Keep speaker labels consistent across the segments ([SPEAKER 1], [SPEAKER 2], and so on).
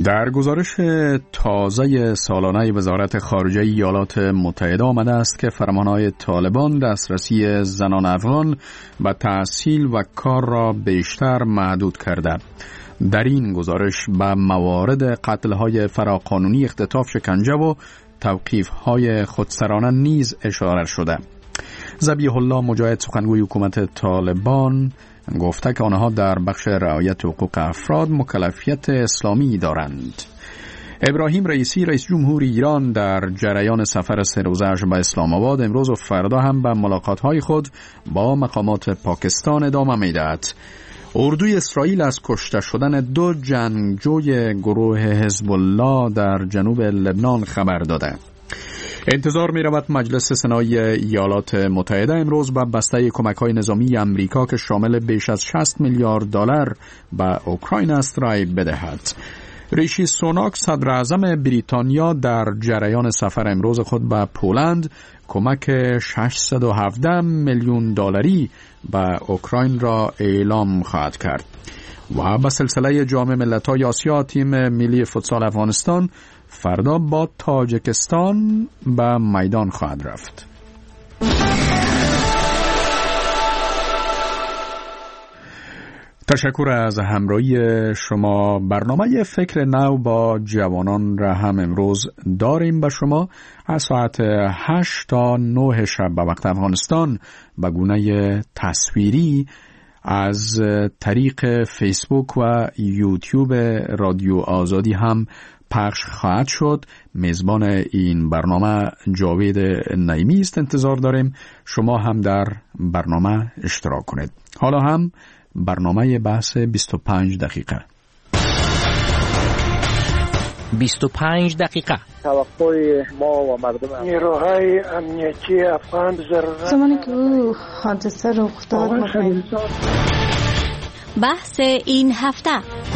[SPEAKER 1] در گزارش تازه سالانه وزارت خارجه ایالات متحده آمده است که فرمانهای طالبان دسترسی زنان افغان به تحصیل و کار را بیشتر محدود کرده. در این گزارش به موارد قتل‌های فراقانونی، اختطاف، شکنجه و توقیف‌های خودسرانه نیز اشاره شده. ذبیح الله مجاهد، سخنگوی حکومت طالبان، گفته که آنها در بخش رعایت حقوق افراد مکلفیت اسلامی دارند. ابراهیم رئیسی، رئیس جمهور ایران، در جریان سفر 3 روزه‌اش به اسلام آباد امروز و فردا هم به ملاقات‌های خود با مقامات پاکستان ادامه می‌دهد. اردوی اسرائیل از کشته شدن 2 جنگجوی گروه حزب الله در جنوب لبنان خبر داده. انتظار می رود مجلس سنای ایالات متحده امروز به بسته کمک‌های نظامی امریکا که شامل بیش از 60 میلیارد دلار به اوکراین است رای بدهد. ریشی سوناک، صدر اعظم بریتانیا، در جریان سفر امروز خود به پولند کمک 617 میلیون دلاری به اوکراین را اعلام خواهد کرد. و به سلسله جام ملت‌های آسیا، تیم ملی فوتسال افغانستان فردا با تاجیکستان به میدان خواهد رفت. تشکر از همراهی شما. برنامه فکر نو با جوانان را هم امروز داریم به شما از ساعت 8 تا 9 شب به وقت افغانستان به گونه تصویری از طریق فیسبوک و یوتیوب رادیو آزادی هم پخش خواهد شد. میزبان این برنامه جاوید نعیمی است. انتظار داریم شما هم در برنامه اشتراک کنید. حالا هم برنامه بحث 25 دقیقه.
[SPEAKER 2] 25 دقیقه.
[SPEAKER 3] توقع ما و مردم
[SPEAKER 4] نیروهای امنیتی افغان ضرورت
[SPEAKER 5] زمانی که او حادثه رخ داد
[SPEAKER 6] بحث این هفته.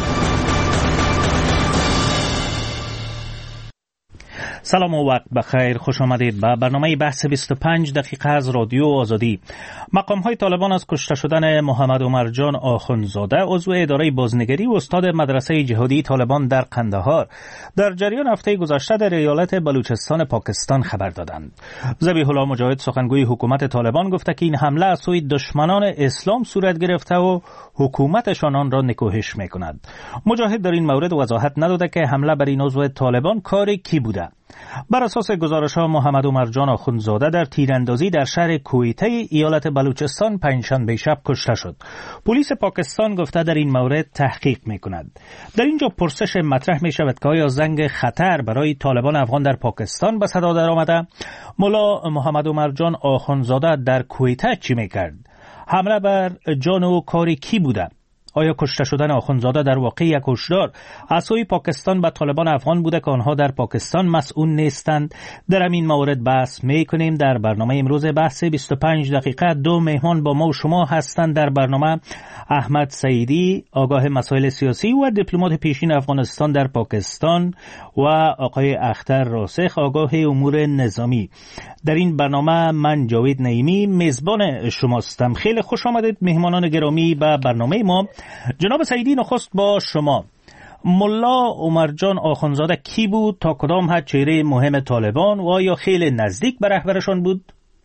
[SPEAKER 2] سلام و وقت بخیر، خوش آمدید به برنامه بحث 25 دقیقه از رادیو آزادی. مقام‌های طالبان از کشته شدن محمد عمرجان آخوندزاده، عضو اداره بازنگری و استاد مدرسه جهادی طالبان در قندهار، در جریان هفته گذشته در ایالت بلوچستان پاکستان خبر دادند. ذبیح الله مجاهد، سخنگوی حکومت طالبان، گفته که این حمله از سوی دشمنان اسلام صورت گرفته و حکومتشان آن را نکوهش می‌کند. مجاهد در این مورد وضاحت نداده که حمله بر این عضو طالبان کار کی بوده. بر اساس گزارش‌ها محمد عمرجان آخوندزاده در تیراندازی در شهر کویته ایالت بلوچستان پنجشنبه شب کشته شد. پلیس پاکستان گفته در این مورد تحقیق می‌کند. در اینجا پرسش مطرح می‌شود که آیا زنگ خطر برای طالبان افغان در پاکستان به صدا درآمده؟ ملا محمد عمرجان آخوندزاده در کویته چی می‌کرد؟ حمله بر جان او کار کی بوده؟ آیا کشته شدن آخوندزاده در واقع یک هشدار از سوی پاکستان به طالبان افغان بوده که آنها در پاکستان مسئول نیستند؟ در همین مورد بحث میکنیم. در برنامه امروز بحث 25 دقیقه 2 مهمان با ما و شما هستند. در برنامه احمد سعیدی، آگاه مسائل سیاسی و دیپلمات پیشین افغانستان در پاکستان، و آقای اختر راسخ، آگاه امور نظامی. در این برنامه من جاوید نعیمی میزبان شماستم. خیلی خوش آمدید مهمانان گرامی به برنامه ما. جناب سعیدی، نخست با شما. ملا عمرجان آخوندزاده کی بود؟ تا کدام حد چهره مهم طالبان و آیا خیلی نزدیک به رهبرشان بود؟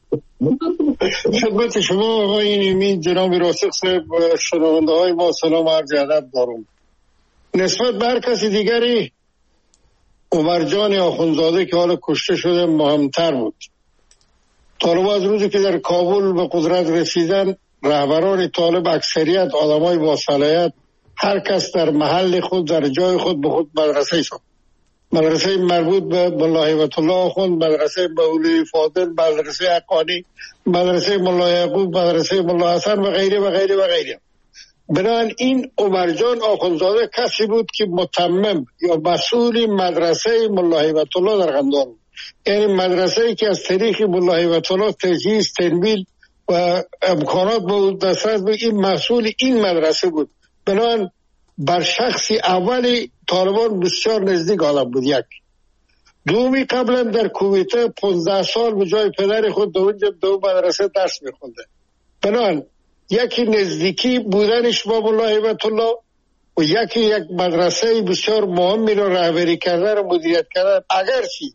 [SPEAKER 4] خدمت شما آقای نعیمی، جناب راسخ صاحب و شنونده های ما سلام عرض ادب دارم. نسبت به هر کسی دیگری عمرجان آخوندزاده که حالا کشته شده مهمتر بود. طالب از روزی که در کابل به قدرت رسیدن، رهبران طالب اکثریت آدمای با صلاحیت، هر کس در محل خود در جای خود به خود مدرسه ساخت. مدرسه مربوط به ملا هیبت الله آخوند، مدرسه مولوی فاضل، مدرسه حقانی، مدرسه ملا یعقوب، مدرسه ملا حسن و غیره و غیره و غیره. بنابراین این عمرجان آخوندزاده کسی بود که متمم یا مسئول مدرسه ملا هیبت الله در قندهار بود. یعنی مدرسه‌ای که از طریق ملا هیبت الله تجهیز، تنویل و امکانات بود دسترس به این مسئول این مدرسه بود. بنابراین بر شخصی اولی طالبان بسیار نزدیک آدم بود. یک دومی قبلا در کویته 15 سال به جای پدر خود دو مدرسه درس میخونده. بنابراین یکی نزدیکی بودنش با ملا هیبت الله و یک مدرسه بسیار مهمی را رهبری کرده و مدیریت کرده. اگرچه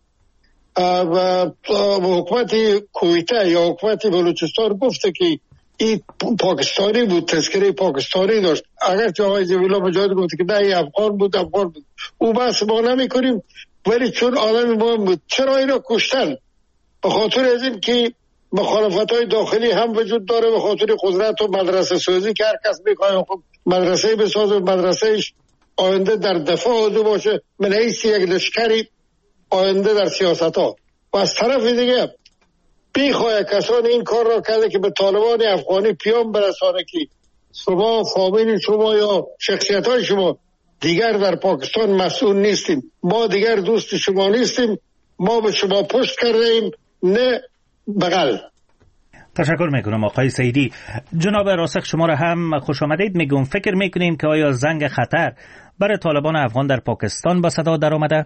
[SPEAKER 4] حکومت کویته یا حکومت بلوچستان گفته که این پاکستانی بود، تذکره پاکستانی داشت، اگرچه آقای جمیلا مجاهد گفته که نه این افغان بود. او بحث ما نمی کنیم، ولی چون آدم مهم بود. چرا اینا کشتن؟ به خاطر از این که مخالفت های داخلی هم وجود داره، به خاطر قدرت و مدرسه سازی که هر کس میخواه مدرسه بسازه، مدرسهش آینده در دفاع آدو باشه من حیث یک لشکری آینده در سیاست ها. و از طرف دیگه بیخواه کسان این کار را کرده که به طالبان افغانی پیام برسانه که شما فامیل شما یا شخصیت های شما دیگر در پاکستان مسئول نیستیم، ما دیگر دوست شما نیستیم، ما به شما پشت کرده ایم نه بغل.
[SPEAKER 2] تشکر میکنم آقای سیدی. جناب راسخ شما را هم خوش آمدید میگم. فکر میکنیم که آیا زنگ خطر برای طالبان افغان در پاکستان به صدا در آمده؟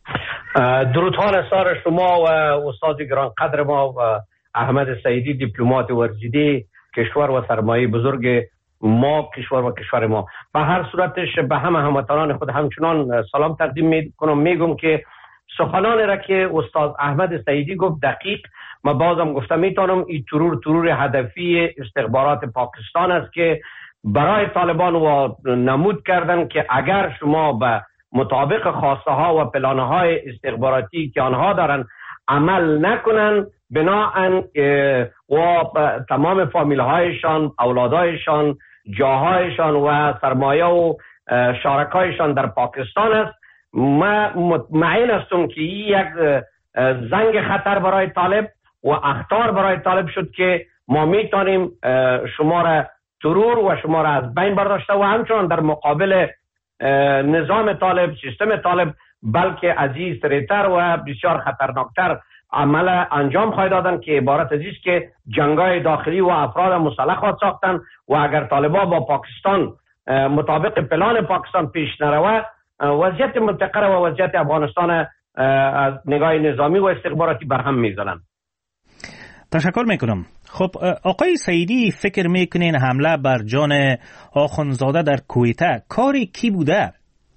[SPEAKER 7] درودها نثار شما و استاد گرانقدر ما و احمد سیدی دیپلمات ورزیده کشور و سرمایه بزرگ ما، کشور و کشور ما. به هر صورتش به همه هموطنان خود همچنان سلام تقدیم میکنم. میگم که سخنان را که استاد احمد سیدی گفت دقیق، ما بازم گفتم میتونم این ترور هدفی استخبارات پاکستان است که برای طالبان و نمود کردن که اگر شما به مطابق خواسته ها و پلانه های استخباراتی که آنها دارن عمل نکنن، بناهن و تمام فامیل هایشان، اولادایشان، جاهایشان و سرمایه و شارکایشان در پاکستان است. ما مطمئن هستم که یک زنگ خطر برای طالب و اخطار برای طالب شد که ما میتونیم شما را ترور و شما را از بین برداشته و همچنان در مقابل نظام طالب، سیستم طالب، بلکه عزیزتر و بسیار خطرناکتر عمل انجام خواهد دادن که عبارت از است که جنگای داخلی و افراد مسلح خواهد ساختن و اگر طالبان با پاکستان مطابق پلان پاکستان پیش نروه، وضعیت منطقه و وضعیت افغانستان از نگاه نظامی و استخباراتی برهم میزنن.
[SPEAKER 2] تشکر میکنم. خب آقای سیدی فکر میکنین حمله بر جان آخوندزاده در کویته کاری کی بوده؟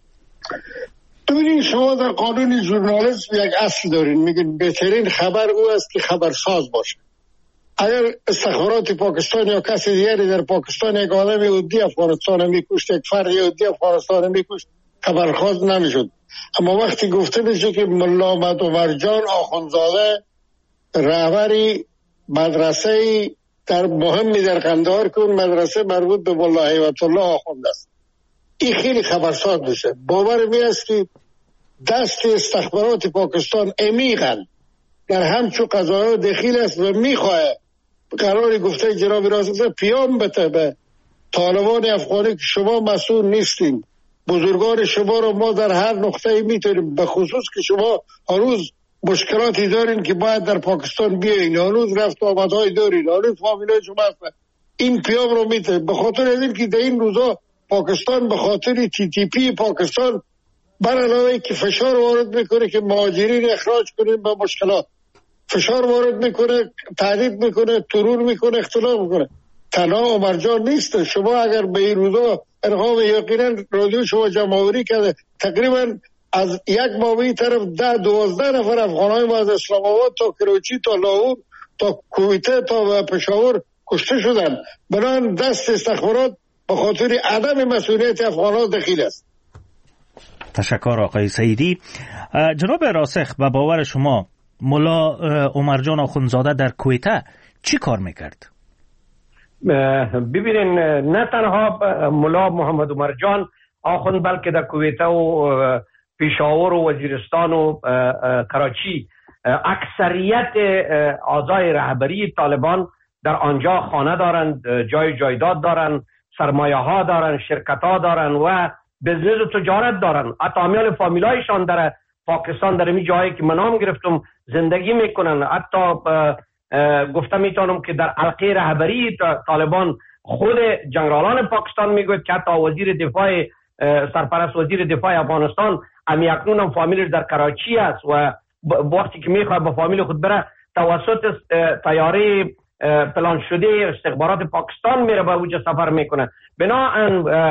[SPEAKER 4] ببینید شما در قانون ژورنالیسم یک اصل دارین، میگن بهترین خبر او است که خبرساز باشه. اگر استخبارات پاکستان یا کسی دیگری در پاکستان یک آدم عادی افغانستان میکشت، یک فرد عادی افغانستان میکشت، خبرساز نمیشد. اما وقتی گفته بشه که ملا عمرجان آخوندزاده رهبری مدرسه در مهمی در قندهار که اون مدرسه مربوط به ملا هیبت الله آخوند است، این خیلی خبرساز بشه. باور می است که دست استخبارات پاکستان عمیقاً در همچو قضایا دخیل است و میخواه قرار گفته جناب راسخ پیام بده به طالبان افغانی که شما مسئول نیستین، بزرگان شما رو ما در هر نقطه میتونیم، به خصوص که شما هنوز مشکلاتی دارین که باید در پاکستان بیاین، هنوز رفت آمدهای دارین، هنوز فامیلای شما هستن. این پیام رو میده به خاطر از این که در این روزا پاکستان به خاطر TTP پاکستان بر علاوه که فشار وارد میکنه که مهاجرین اخراج کنیم به مشکلات، فشار وارد میکنه، تهدید میکنه، ترور میکنه، اختلاف میکنه. تنها عمرجان نیست. شما اگر به این روزا ارقام یقینا رادیو شما جمع‌آوری کرده تقریبا از یک ماهی طرف 10-12 نفر افغانای ما از اسلام آباد تا کراچی تا لاهور تا کویته تا پشاور کشته شدن. بنابراین دست استخبارات به خاطر عدم مسئولیت افغانان دخیل است.
[SPEAKER 2] تشکر آقای سیدی. جناب راسخ به باور شما ملا عمرجان آخوندزاده در کویته چی کار میکرد؟
[SPEAKER 7] ببینین نه تنها ملا محمد عمرجان آخوند بلکه در کویته و پشاور و وزیرستان و کراچی اکثریت اعضای رهبری طالبان در آنجا خانه دارند، جایداد دارند، سرمایه ها دارند، شرکت ها دارند و بزنس و تجارت دارند. حتی امیال فامیلایشان در پاکستان در این جایی که من نام گرفتم زندگی میکنن. حتی گفتم میتونم که در حلقه رهبری طالبان خود جنرالان پاکستان میگوید که حتی وزیر دفاع سرپرست وزیر دفاع افغانستان اکنون هم فامیلش در کراچی است و وقتی که میخواد با فامیل خود بره توسط طیاره پلان شده استخبارات پاکستان میره به اوج سفر میکنه. بنابراین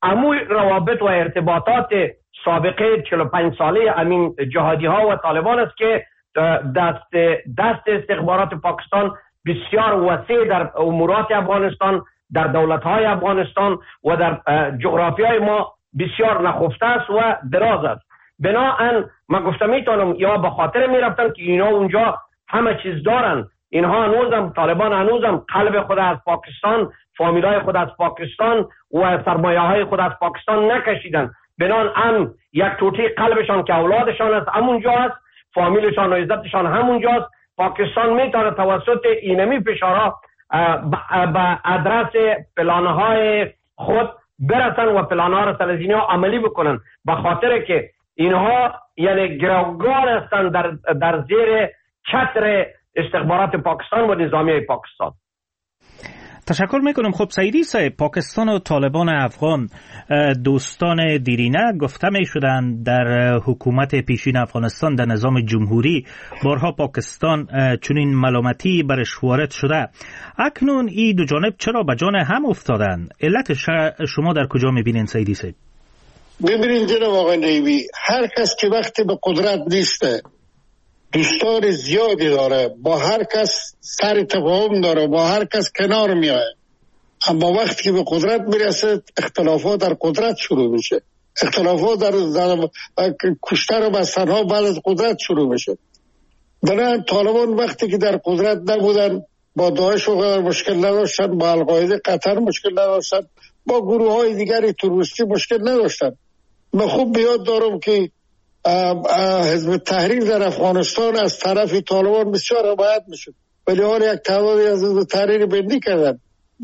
[SPEAKER 7] امو روابط و ارتباطات سابقه 45 ساله امین جهادی ها و طالبان است که دست استخبارات پاکستان بسیار وسیع در امورات افغانستان، در دولت های افغانستان و در جغرافی های ما بسیار نخفته است و دراز است. بناهن من گفتم میتونم یا به خاطر میرفتن که اینا اونجا همه چیز دارن، اینها هنوزم طالبان هنوزم قلب خود از پاکستان، فامیلای خود از پاکستان و سرمایه های خود از پاکستان نکشیدن. بنان یک توتی قلبشان که اولادشان است همونجا است، فامیلشان و عزتشان همونجاست. پاکستان میتونه توسط اینمی فشارها به ادرس پلانهای خود برسن و پلانها را سر از اینها عملی بکنن، به خاطر که اینها یعنی گروگان هستند در زیر چتر استخبارات پاکستان و نظامیه پاکستان.
[SPEAKER 2] تشکر میکنم. خب سعیدی صاحب، پاکستان و طالبان افغان دوستان دیرینه گفته می شدند در حکومت پیشین افغانستان در نظام جمهوری بارها پاکستان چنین ملامتی برش وارد شده. اکنون این دو جانب چرا به جان هم افتادن؟ علت شما در کجا میبینین سعیدی صاحب؟
[SPEAKER 4] ببینید جناب آقای نیوی، هر کس که وقتی به قدرت نیسته دوستان زیادی داره، با هر کس سر تفاهم داره، با هر کس کنار میاد، اما وقتی که به قدرت میرسه اختلافات در قدرت شروع میشه، اختلافات در کشتن و بستنها بعد از قدرت شروع میشه. بنابراین طالبان وقتی که در قدرت نبودن با داعش و مشکل نداشتن، با القاعده قطر مشکل نداشتن، با گروه های دیگری تروریستی مشکل نداشتن. من خوب بیاد دارم که حزب تحریر در افغانستان از طرف طالبان بسیار حمایت میشد، ولی حال یک تعدادی از حزب تحریر بندی کردن.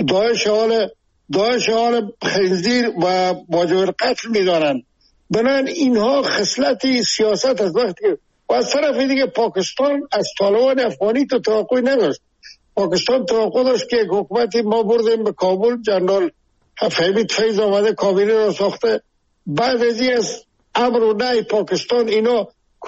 [SPEAKER 4] داعش حال خنزیر و واجب القتل میدارن. بنابراین اینها خصلت سیاست از وقتی و از طرف دیگه پاکستان از طالبان افغانی تو توقعی نداشت. پاکستان توقع داشت که حکومتی ما بردیم به کابل، جنرال حمید فیض آمده کابینه را ساخته، بعد از امر و نهی پاکستان اینا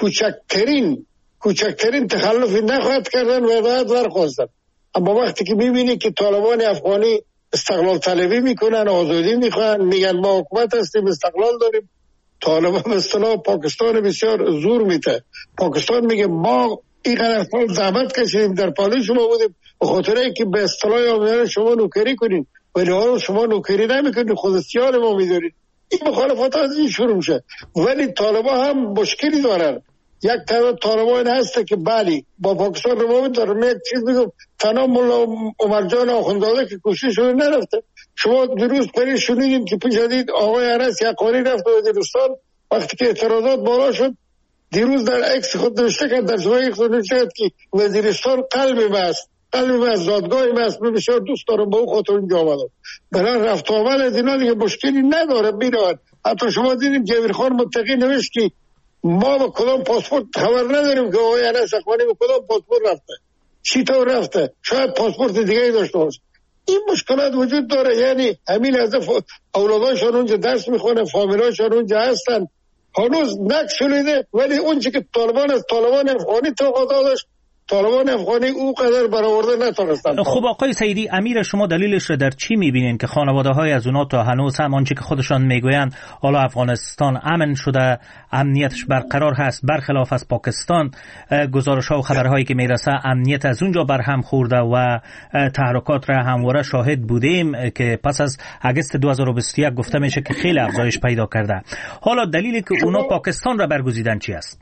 [SPEAKER 4] کوچکترین تخلفی نخواهد کردن و هدایت برخواستن. اما وقتی که میبینی که طالبان افغانی استقلال طلبی میکنن، آزادی میخوان، میگن ما حکومت هستیم، استقلال داریم، طالبان به اصطلاح پاکستان بسیار زور میده. پاکستان میگه ما اینقدر سال زحمت کشیدیم، در پالای شما بودیم، به خاطر اینکه به اصطلاح آمدن شما نوکری کنین، ولی حالا شما نوکری نمیکنید، خود اختیار ما میدارید. این مخالفات از این شروع میشه. ولی طالبان هم مشکلی دارن. یک تعداد طالبان هسته که بلی با پاکستان روابط داره. من یک چیز میگم، تنها مولا عمرجان آخوندزاده که کشته شده نرفته. شما دیروز پری شنیدین که پیش دید آقای انس یقانی رفت وزیرستان، وقتی که اعتراضات بالا شد دیروز در اکس خود نوشته کرد، در جوای خود نوشته کرد که وزیرستان قلبی است، زادگاهی است، من بسیار دوست دارم با او خاطر اینجا آمدم. برای رفت آمد دینا دیگه مشکلی نداره، میرود. حتی شما دیدین جبیر خان متقی نوشت که ما با کدام پاسپورت خبر نداریم که آقای انس یقانی با کدام پاسپورت رفته، چی طور رفته، شاید پاسپورت دیگه داشته باشه. این مشکلات وجود داره. یعنی همین از اولاداشون اونجا درس میخونه، فامیلاشون اونجا هستن، هنوز نقش شده. ولی اون چی که طالبان از طالبان افغانی توقع داشت، طالبان افغانی او قدر برآورده نتونستن.
[SPEAKER 2] خب آقای سعیدی، امیر شما دلیلش رو در چی میبینین که خانواده های از اونا تا هنوز هم آنچه که خودشان میگویند حالا افغانستان امن شده، امنیتش برقرار هست، برخلاف از پاکستان گزارش ها و خبرهایی که میرسه امنیت از اونجا برهم خورده و تحرکات را همواره شاهد بودیم که پس از اگست 2021 گفته میشه که خیلی افزایش پیدا کرده. حالا دلیلی که اونا پاکستان را برگزیدن چی است؟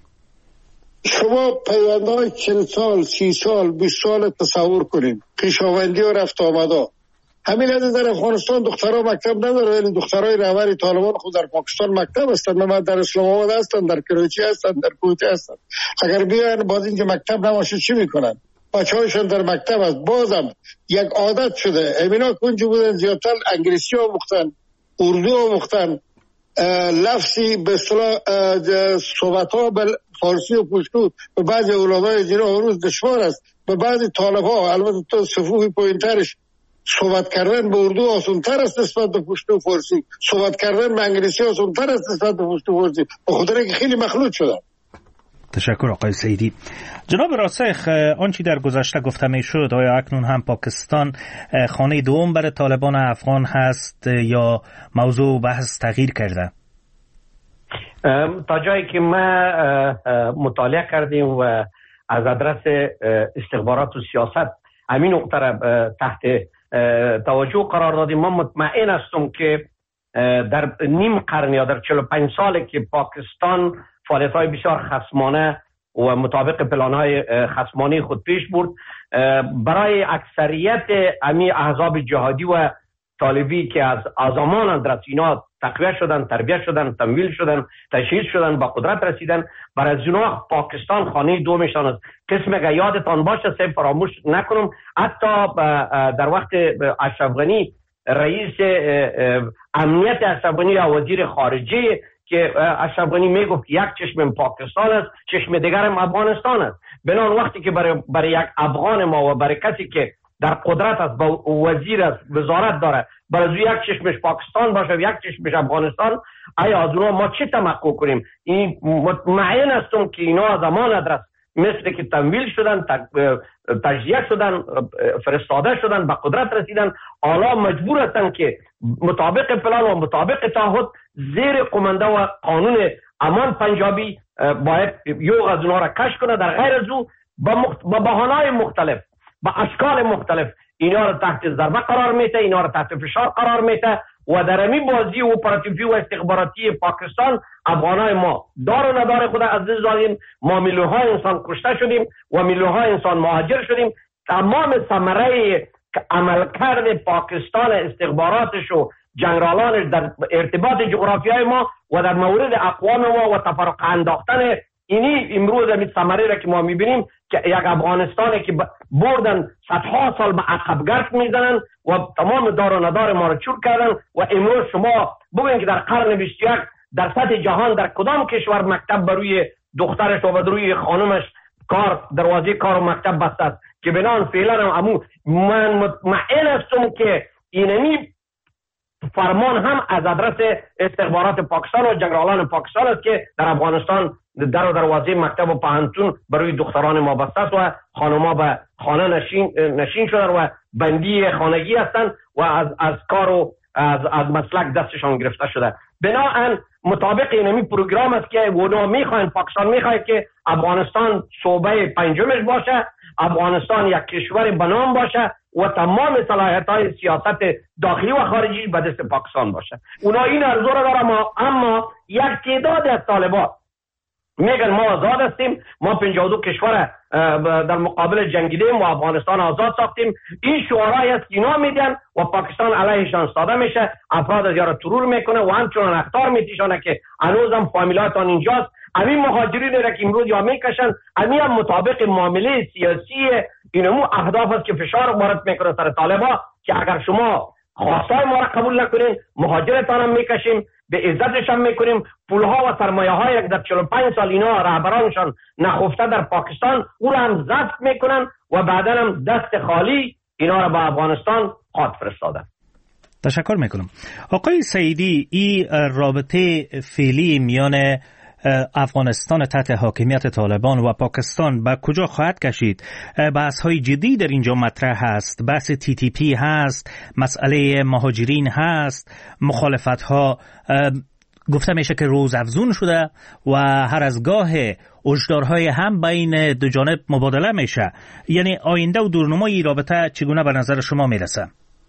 [SPEAKER 4] شما پیوندهای 40 سال، 30 سال، 20 سال تصور کنید، خویشاوندی و رفت آمده. همین از در افغانستان دخترها مکتب نداره، ولی دخترای رهبر طالبان خود در پاکستان مکتب هستند. من در اسلام آباد هستن، در کراچی هستن، در کویت هستن. اگر بیان باز اینکه مکتب نباشه چی میکنن؟ بچه‌هاشون در مکتب است. بازم یک عادت شده. امینا کنج بودن زیادتر انگلیسی آموختن، اردو آموختن، لفظی به اصطلاح صحبت‌ها به فارسی و پشتو به بعضی اولادای دینا هنوز دشوار است. به بعضی طالب‌ها البته تو صفوفی پایین‌ترش صحبت کردن به اردو آسان‌تر است نسبت به پشتو و فارسی، صحبت کردن به انگلیسی آسان‌تر است نسبت به پشتو و فارسی، به خاطر اینکه خیلی مخلوط شدن.
[SPEAKER 2] تشکر آقای سیدی. جناب راسخ، آنچه در گذشته گفته می شد آیا اکنون هم پاکستان خانه دوم برای طالبان افغان هست یا موضوع بحث تغییر کرده؟
[SPEAKER 7] تا جایی که ما مطالعه کردیم و از آدرس استخبارات و سیاست همین نقطه را تحت توجه قرار دادیم، ما مطمئن هستم که در نیم قرن یا در 45 سالی که پاکستان فعالیت‌های بسیار خصمانه و مطابق پلان‌های خصمانه خود پیش برد، برای اکثریت امی احزاب جهادی و طالبی که از آزمان در اینا تقویت شدن، تربیت شدن، تمویل شدن، تشهیر شدن، با قدرت رسیدن، برای از اونا پاکستان خانه دومشان است. قسم که یادتان باشه، سه فراموش نکنم، حتی در وقت اشرف غنی رئیس امنیت اشرف غنی یا وزیر خارجه که اشرف غنی میگفت یک چشم پاکستان است، چشم دیگر هم افغانستان است. بنابراین وقتی که برای یک افغان ما و برای کسی که در قدرت است، با وزیر است، وزارت داره، برای یک چشمش پاکستان باشه و یک چشمش افغانستان، آیا از اونها ما چه توقع کنیم؟ این مطمئن هستم که اینا زمان ادرس مثل که تمویل شدن، تجزیه شدن، فرستاده شدن، به قدرت رسیدن، حالا مجبور هستن که مطابق پلان و مطابق تعهد زیر قمنده و قانون امان پنجابی باید یو از اونها را کش کنه، در غیر از او با بهانه‌های مختلف، با اشکال مختلف اینا را تحت ضربه قرار میده، اینا را تحت فشار قرار میده و در امی بازی اپراتیوی و استخباراتی پاکستان افغانای ما دار و ندار خود عزیز داریم. ما میلیون‌ها انسان کشته شدیم و میلیون‌ها انسان مهاجر شدیم. تمام ثمره عملکرد پاکستان، استخباراتش و جنرالانش در ارتباط جغرافیای ما و در مورد اقوام ما و تفرق انداختن اینی امروز همین ثمره را که ما میبینیم که یک افغانستانی که بردن صدها سال به عقب گرد میزنن و تمام دار و ندار ما را چور کردن و امروز شما ببینید که در قرن 21 در سطح جهان در کدام کشور مکتب بروی دخترش و بروی خانمش دروازه کار و مکتب بسته است که بنان فعلا هم من مطمئن هستم که اینمی فرمان هم از آدرس استخبارات پاکستان و جنرالان پاکستان است که در افغانستان در و دروازه مکتب و پهنتون برای دختران ما بسته است و خانم‌ها به خانه نشین شدن و بندی خانگی هستند و از کار و از مسلک دستشان گرفته شده. بنابراین مطابق اینمی پروگرام است که اونا میخواین، پاکستان میخواد که افغانستان صوبه پنجمش باشه، افغانستان یک کشور بنام باشه و تمام صلاحیت‌های سیاست داخلی و خارجی به دست پاکستان باشه. اونا این آرزو را دارن، اما یک تعداد از طالبان میگن ما آزاد هستیم، ما 52 کشور در مقابل جنگیدیم و افغانستان آزاد ساختیم. این شعارهایی است که اینا میدن و پاکستان علیهشان ساده میشه، افراد از یارا ترور میکنه و همچنان اخطار میتیشانه که هنوزم فامیلاتان اینجاست. همین مهاجرین را که امروز یا میکشن، همین هم مطابق معامله سیاسی اینمو اهداف است که فشار وارد میکنه سر طالبا که اگر شما خواستای ما را قبول نکنین، مهاجرتان هم میکشیم، به عزتش هم میکنیم، پولها و سرمایه های در 45 سال اینا رهبرانشان نخفته در پاکستان او را هم ضبط میکنن و بعدا هم دست خالی اینا را به افغانستان خواهد فرستادن.
[SPEAKER 2] تشکر میکنم. آقای سیدی، این رابطه فعلی میان افغانستان تحت حاکمیت طالبان و پاکستان به کجا خواهد کشید؟ بحث های جدی در اینجا مطرح هست، بحث TTP هست، مسئله مهاجرین هست، مخالفت ها گفته میشه که روز افزون شده و هر از گاه هشدارهای هم بین دو جانب مبادله میشه. یعنی آینده و دورنمای رابطه چگونه به نظر شما میرسه؟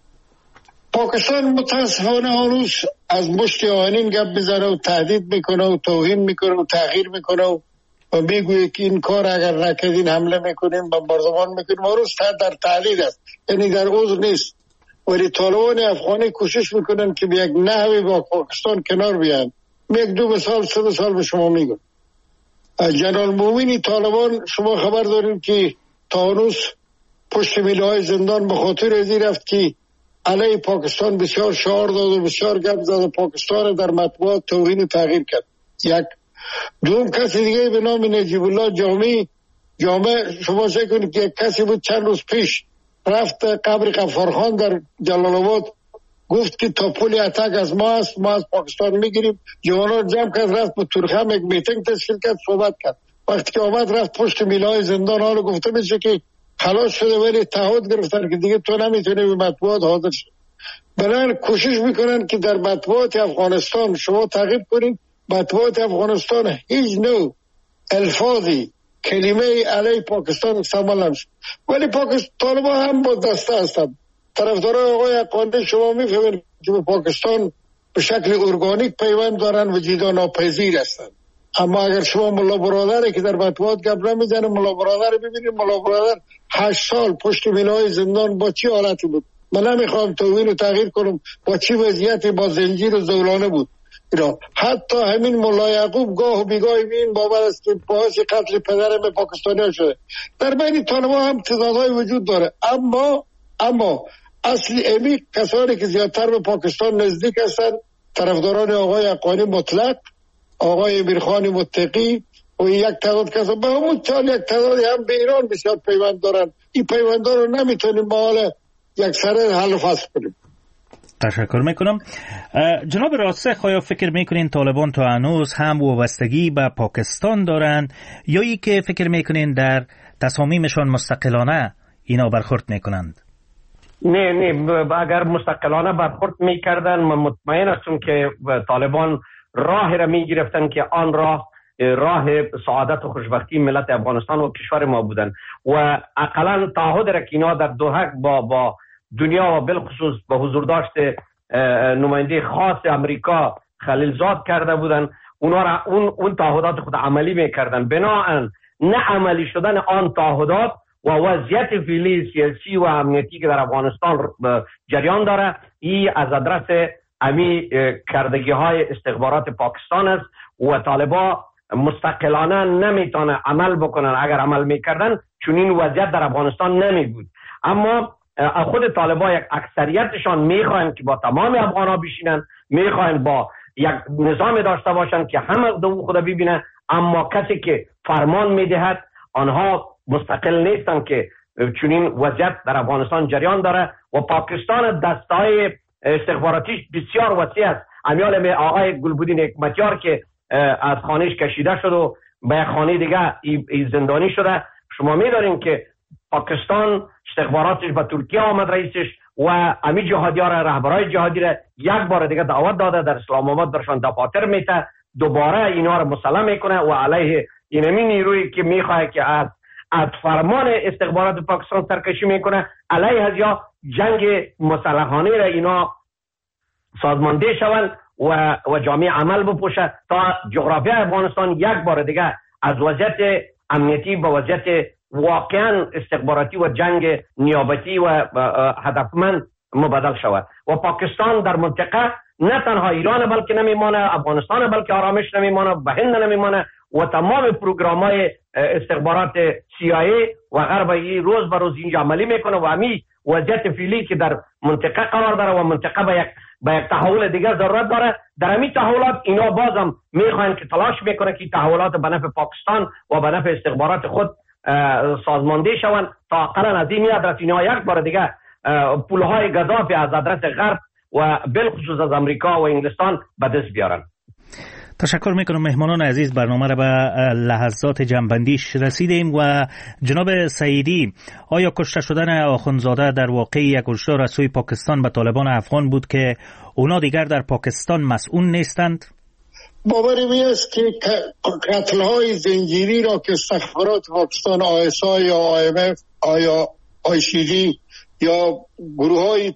[SPEAKER 4] پاکستان متاسفانه هنوز از مشت آهنین گپ بزنه و تهدید میکنه و توهین میکنه و تغییر میکنه و میگویه که این کار اگر نکردین حمله میکنیم، بمباردمان میکنیم. هنوز در تهدید است، یعنی در عذر نیست. ولی طالبان افغانی کوشش میکنن که به یک نحوی با پاکستان کنار بیان. یک دو مثال، سه مثال به شما میگم. جنرال مومینی طالبان شما خبر داریم که تا هنوز پشت میله‌های زندان به خاطر ازی رفت که علیه پاکستان بسیار شعار داد و بسیار گپ زد و پاکستان در مطبوعات توهین تغییر کرد. یک دوم کسی دیگه به نام نجیب الله جامع شما فکر کنید که یک کسی بود چند روز پیش رفت قبر غفارخان در جلال آباد، گفت که تا پول اتک از ما است، ما از پاکستان میگیریم. جوانان جمع کرد رفت به تورخم یک میتینگ تشکیل کرد، صحبت کرد. وقتی که آمد رفت پشت میلای زندان، حالا گفته میشه که خلاص شده ولی تعهد گرفتن که دیگه تو نمیتونی به مطبوعات حاضر شد. بنابراین کوشش میکنن که در مطبوعات افغانستان شما تعقیب کنید، مطبوعات افغانستان هیچ نوع الفاظی کلمه علیه پاکستان استعمال نمیشه. ولی طالبان هم با دسته هستند. طرفدارای آقای حقانی شما میفهمید که به پاکستان به شکل ارگانیک پیوند دارن و جدا ناپذیر هستند. اما اگر شما ملا برادری که در مطبوعات گپ نمیزنه، ملا برادر ببینید، ملا برادر 8 سال پشت مینای زندان با چی حالتی بود. من نمیخوام توهین و تغییر کنم، با چی وضعیتی با زنجیر و زولانه بود. حتی همین ملا یعقوب گاه و بیگاه بین باور است که باعث قتل پدرم پاکستانی ها شده. در بین طالبان هم تضادهای وجود داره، اما اصلی امی کسانی که زیادتر به پاکستان نزدیک هستند طرفداران آقای حقانی مطلق، آقای امیرخان متقی و یک تعداد کسان به همون چال یک تعدادی هم به ایران بسیار پیوند دارن. این پیوندها رو نمیتونیم با حال یک سره حل و فصل کنیم.
[SPEAKER 2] تشکر میکنم. جناب راسخ، آیا فکر میکنین طالبان تا هنوز هم وابستگی به پاکستان دارند یا ای که فکر میکنین در تصامیمشان مستقلانه اینا برخورد میکنند؟
[SPEAKER 7] نه اگر مستقلانه برخورد میکردن من مطمئن هستم که طالبان راه را میگرفتن که آن راه سعادت و خوشبختی ملت افغانستان و کشور ما بودن و اقلا تعهد را که اینا در دوحه با دنیا و بالخصوص به حضور داشت نماینده خاص امریکا خلیلزاد کرده بودن، اونا را اون تعهدات خود عملی میکردن. بناهن نه عملی شدن آن تعهدات و وضعیت فعلی سیاسی و امنیتی که در افغانستان جریان داره، این از آدرس امی کردگی های استخبارات پاکستان است و طالبا مستقلانه نمیتونه عمل بکنن. اگر عمل میکردن چون این وضعیت در افغانستان نمی بود. اما خود طالبا یک اکثریتشان میخواین که با تمام افغانها بشینن، میخواین با یک نظام داشته باشن که همه دو خود ببینه، اما کسی که فرمان میدهد آنها مستقل نیستن که چون این وضعیت در افغانستان جریان داره و پاکستان دستای استخباراتیش بسیار وسیع است. امیال آقای گلبودی نعمتیار که از خانهش کشیده شد و به خانه دیگه زندانی شده، شما میدارین که پاکستان استخباراتش به ترکیه آمد رئیسش و امی جهادی ها را، رهبرای جهادی را یک بار دیگه دعوت داده، در اسلام آباد برشان دفاتر میته، دوباره اینا را مسلح میکنه و علیه اینمی نیرویی که میخواه که از فرمان استخبارات پاکستان سرکشی میکنه علیه از یا جنگ مسلحانه را اینا سازمانده شوند و جامعه عمل بپوشه تا جغرافیای افغانستان یک بار دیگه از وضعیت امنیتی به وضعیت واقعا استخباراتی و جنگ نیابتی و هدفمند مبدل شود و پاکستان در منطقه نه تنها ایران بلکه نمیمانه، افغانستان بلکه آرامش نمیمانه، به هند نمیمانه و تمام پروگرام‌های استخبارات CIA و غربی روز به روز اینجا عملی میکنه و همین وضعیت فعلی که در منطقه قرار داره و منطقه به یک تحول دیگر ضرورت داره. در همین تحولات اینا بازم میخواین که تلاش میکنه که تحولات به نفع پاکستان و به نفع استخبارات خود سازمانده شوند تا اقلا از این آدرس اینا یک بار دیگه پولهای گزافی از آدرس غرب و بالخصوص از امریکا و انگلستان به دست بیارن.
[SPEAKER 2] تشکر میکنم. مهمانان عزیز، برنامه را به لحظات جنبندیش رسیدیم و جناب سعیدی، آیا کشته شدن آخوندزاده در واقع یک هشدار از سوی پاکستان به طالبان افغان بود که اونا دیگر در پاکستان مسئول نیستند؟
[SPEAKER 4] باوری می است که قتل‌های زنجیری را که استخبارات پاکستان ISI یا IMF یا ICG یا گروه‌های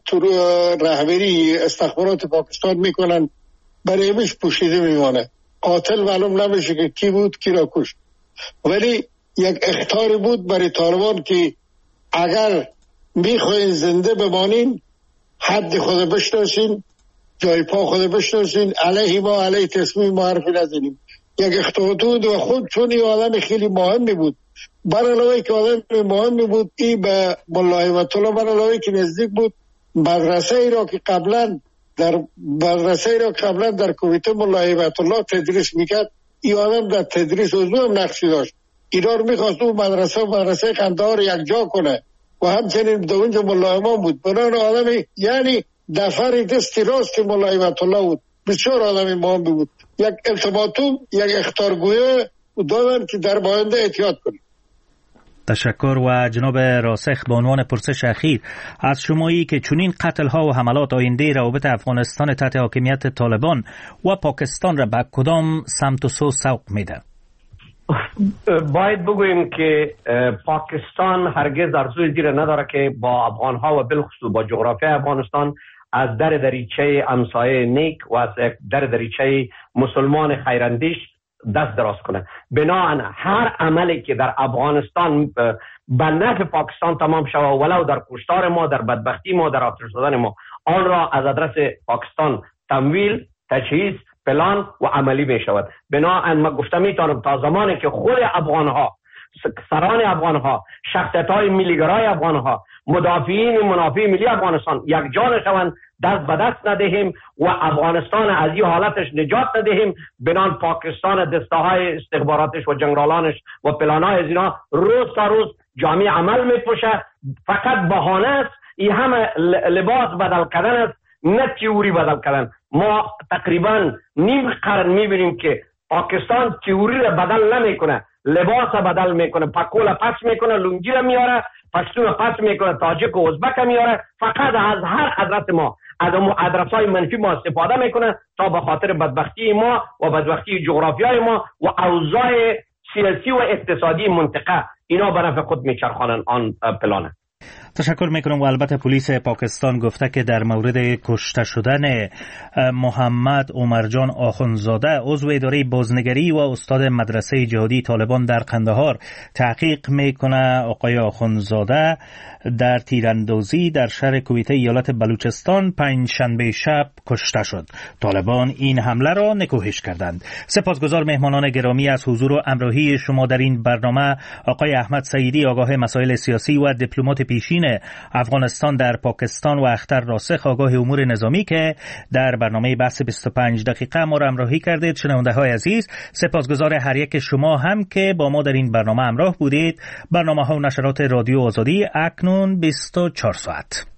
[SPEAKER 4] رهبری استخبارات پاکستان میکنن برای همیش پوشیده میمانه. قاتل معلوم نمیشه که کی بود کی را کشت، ولی یک اخطاری بود برای طالبان که اگر میخواین زنده بمانین حد خود بشناسین، جای پا خود بشناسین، علیه ما علیه تصمیم ما حرفی نزنیم. یک اخطار بود و خود چون این آدم خیلی مهمی بود، برعلاوه که آدم مهمی بود، این به ملا هیبت الله برعلاوه که نزدیک بود، مدرسه ای را که قبلا در کویته ملا هیبت الله تدریس میکرد، این آدم در تدریس عضو هم نقشی داشت. اینا رو میخواست اون مدرسه قندهار یک جا کنه و همچنین در اونجا ملا امام بود. برای آدمی یعنی دفر دستی راست ملا هیبت الله بود، بسیار آدمی مهم بود. یک التماتوم، یک اخطارگویه دادن که در باینده احتیاط کنیم.
[SPEAKER 2] تشکر. و جناب راسخ، به عنوان پرسش اخیر از شمایی که چنین قتل ها و حملات آینده روابط افغانستان تحت حاکمیت طالبان و پاکستان را به کدام سمت و سو سوق میده؟
[SPEAKER 7] باید بگوییم که پاکستان هرگز ارزوی زیر نداره که با افغان ها و بالخصوص با جغرافیای افغانستان از در دریچه همسایه نیک و از در دریچه مسلمان خیراندیش دست دراز کنه. بنابراین هر عملی که در افغانستان به نفع پاکستان تمام شود، ولو در کشتار ما، در بدبختی ما، در آتش زدن ما، آن را از آدرس پاکستان تمویل، تجهیز، پلان و عملی می شود. بنابراین من گفتم میتونم تا زمانی که خود افغان ها، سران افغان ها، شخصیت های ملیگرای افغان ها، مدافعین منافع ملی افغانستان یک جان شوند، دست به دست ندهیم و افغانستان از این حالتش نجات ندهیم، بنان پاکستان دسته های استخباراتش و جنرالانش و پلانهای از اینا روز تا روز جامعه عمل میپوشه. فقط بهانه است، این همه لباس بدل کردن است، نه تئوری بدل کردن. ما تقریبا نیم قرن میبینیم که پاکستان تئوری را بدل نمیکنه، لباس را بدل میکنه، پکول پس میکنه، لنگی را میاره، پشتون پس میکنه، تاجیک و ازبک میاره. فقط از هر ادرس ما، از ادرس‌های منفی ما استفاده میکنه تا به خاطر بدبختی ما و بدبختی جغرافیای ما و اوضاع سیاسی و اقتصادی منطقه اینا به نفع خود میچرخانن آن پلانه.
[SPEAKER 2] تشکر میکنم. و البته پلیس پاکستان گفته که در مورد کشته شدن محمد عمرجان آخونزاده عضو اداره بازنگری و استاد مدرسه جهادی طالبان در قندهار تحقیق میکنه. آقای آخونزاده در تیراندازی در شهر کویته ایالت بلوچستان پنجشنبه شب کشته شد. طالبان این حمله را نکوهش کردند. سپاسگزار مهمانان گرامی از حضور و همراهی شما در این برنامه. آقای احمد سعیدی، آگاه مسائل سیاسی و دیپلمات پیشین افغانستان در پاکستان، و اختر راسخ، آگاه امور نظامی، که در برنامه بحث 25 دقیقه ما را همراهی کردید. شنونده های عزیز، سپاسگزار هر یک شما هم که با ما در این برنامه همراه بودید. برنامه ها و نشرات رادیو آزادی اکنون 24 ساعت.